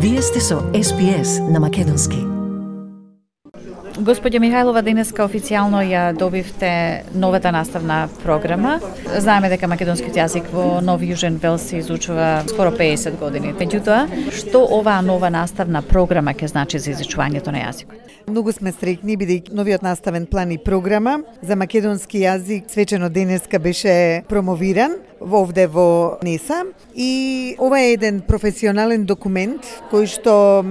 Вие сте со SPS на македонски. Господја Михајлова, денеска официјално ја добивте новата наставна програма. Знаеме дека македонскиот јазик во Нов Јужен Велс се изучува скоро 50 години. Меѓутоа, што оваа нова наставна програма ќе значи за изучувањето на јазикот? Многу сме среќни бидејќи новиот наставен план и програма за македонски јазик свечено денеска беше промовиран овде во НЕСА и ова е еден професионален документ кој што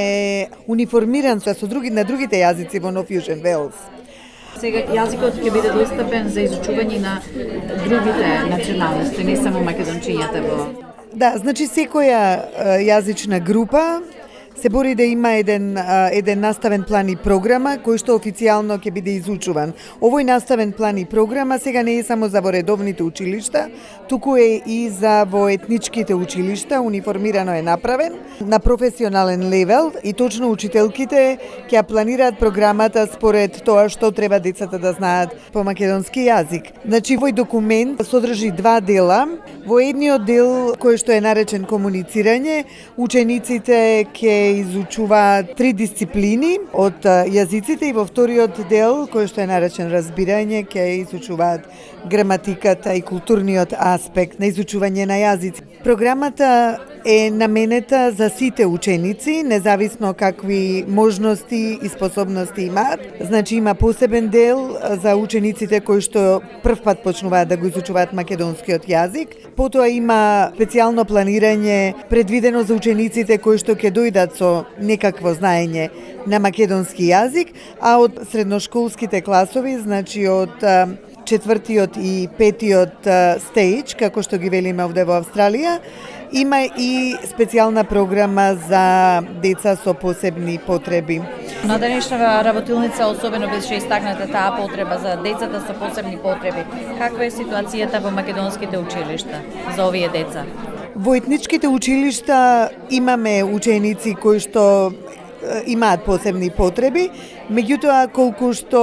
е униформиран со на другите јазици во Нов Јужен Велс. Сега јазикот ќе биде достапен за изучување на другите националности, не само македончињата во... Да, значи секоја јазична група се бори да има еден наставен план и програма кој што официјално ќе биде изучуван. Овој наставен план и програма сега не е само за во редовните училишта, туку е и за во етничките училишта, униформирано е направен на професионален левел и точно учителките ќе планираат програмата според тоа што треба децата да знаат по македонски јазик. Значи овој документ содржи два дела. Во едниот дел кој што е наречен комуницирање, учениците ќе изучуваат 3 дисциплини од јазиците и во вториот дел, кој што е наречен разбирање, ќе изучуваат граматиката и културниот аспект на изучување на јазици. Програмата е наменета за сите ученици, независно какви можности и способности имаат. Значи има посебен дел за учениците кои што првпат почнуваат да го изучуваат македонскиот јазик. Потоа има специјално планирање предвидено за учениците кои што ќе дојдат со некакво знаење на македонски јазик, а од средношколските класови, значи од четвртиот и петиот стејдж, како што ги велиме овде во Австралија, има и специјална програма за деца со посебни потреби. На денешната работилница особено беше истакната таа потреба за децата со посебни потреби. Каква е ситуацијата во македонските училишта за овие деца? Во етничките училишта имаме ученици кои што имаат посебни потреби, меѓутоа колку што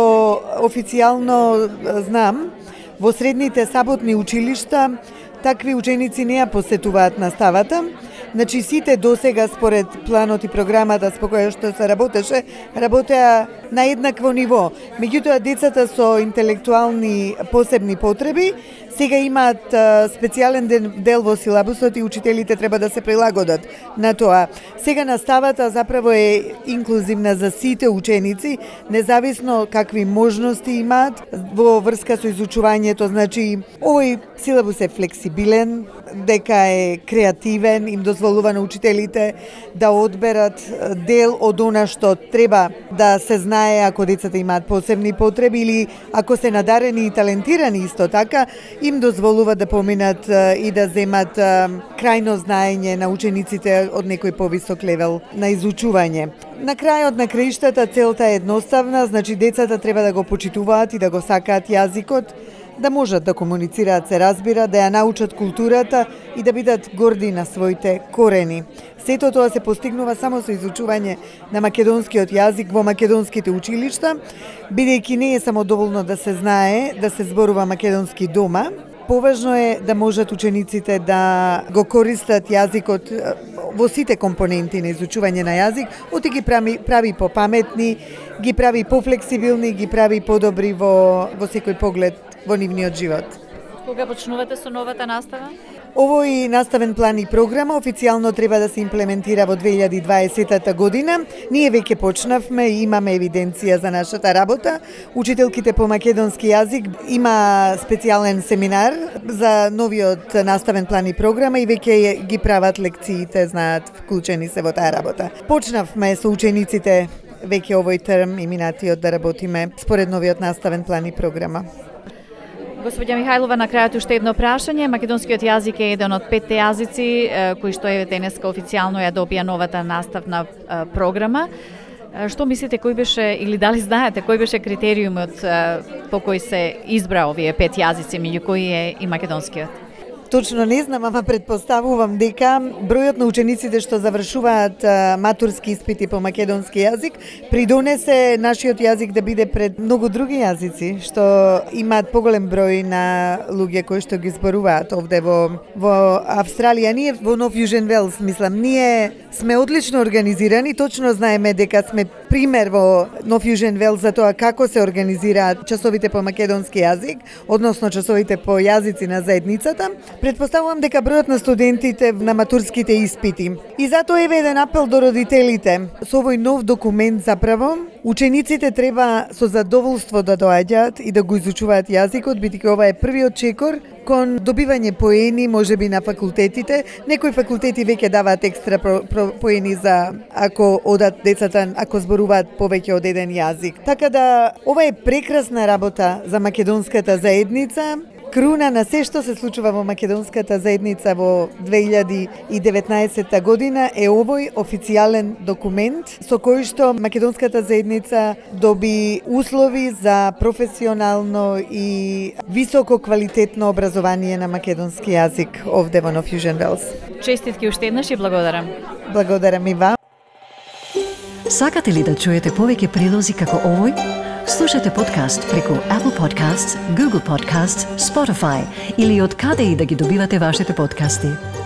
официјално знам, во средните саботни училишта такви ученици не ја посетуваат наставата. Значи сите досега според планот и програмата по која што се работеа на еднакво ниво. Меѓутоа децата со интелектуални посебни потреби сега имаат специјален дел во силабусот и учителите треба да се прилагодат на тоа. Сега наставата заправо е инклузивна за сите ученици, независно какви можности имаат во врска со изучувањето. Значи, овој силабус е флексибилен, дека е креативен, им дозволува на учителите да одберат дел од она што треба да се знае ако децата имаат посебни потреби или ако се надарени и талентирани исто така, им дозволува да поминат и да земат крајно знаење на учениците од некој повисок левел на изучување. На крајот на краиштата целта е едноставна, значи децата треба да го почитуваат и да го сакаат јазикот, да можат да комуницираат, се разбира, да ја научат културата и да бидат горди на своите корени. Сето тоа се постигнува само со изучување на македонскиот јазик во македонските училишта, бидејќи не е само доволно да се знае, да се зборува македонски дома. Поважно е да можат учениците да го користат јазикот во сите компоненти на изучување на јазик, оти ги прави попаметни, ги прави пофлексибилни, ги прави подобри во секој поглед во нивниот живот. Кога почнувате со новата настава? Овој наставен план и програма официјално треба да се имплементира во 2020 година. Ние веќе почнавме и имаме евиденција за нашата работа. Учителките по македонски јазик има специјален семинар за новиот наставен план и програма и веќе ги прават лекциите, знаат, вклучени се во таа работа. Почнавме со учениците веќе овој терм и минатиот да работиме според новиот наставен план и програма. Господја Михајлова, на крајот уште едно прашање. Македонскиот јазик е еден од 5 јазици кои што е денеска официјално ја добија новата наставна програма. Што мислите, кој беше, или дали знаете, кој беше критериумот по кој се избра овие 5 јазици, меѓу кои е и македонскиот? точно не знам, ама предпоставувам дека бројот на учениците што завршуваат матурски испити по македонски јазик придонесе нашиот јазик да биде пред многу други јазици што имаат поголем број на луѓе кои што ги зборуваат овде во Австралија. Ние во Нов Јужен Велс, мислам, ние сме одлично организирани, точно знаеме дека сме пример во Нов Јужен Велс за тоа како се организираат часовите по македонски јазик, односно часовите по јазици на заедницата. Предпоставувам дека бројот на студентите на матурските испити. И затоа еве еден апел до родителите. Со овој нов документ заправо учениците треба со задоволство да доаѓаат и да го изучуваат јазикот, бидејќи ова е првиот чекор кон добивање поени, можеби на факултетите. Некои факултети веќе даваат екстра поени за ако одат децата, ако зборуваат повеќе од еден јазик. Така да ова е прекрасна работа за македонската заедница. Круна на се што се случува во македонската заедница во 2019 година е овој официјален документ со кој што македонската заедница доби услови за професионално и високо квалитетно образование на македонски јазик овде во Нов Јужен Велс. Честитки уште еднаш и благодарам. Благодарам и вам. Сакате ли да чуете повеќе прилози како овој? Слушате подкаст преку Apple Podcasts, Google Podcasts, Spotify или од каде и да ги добивате вашите подкасти.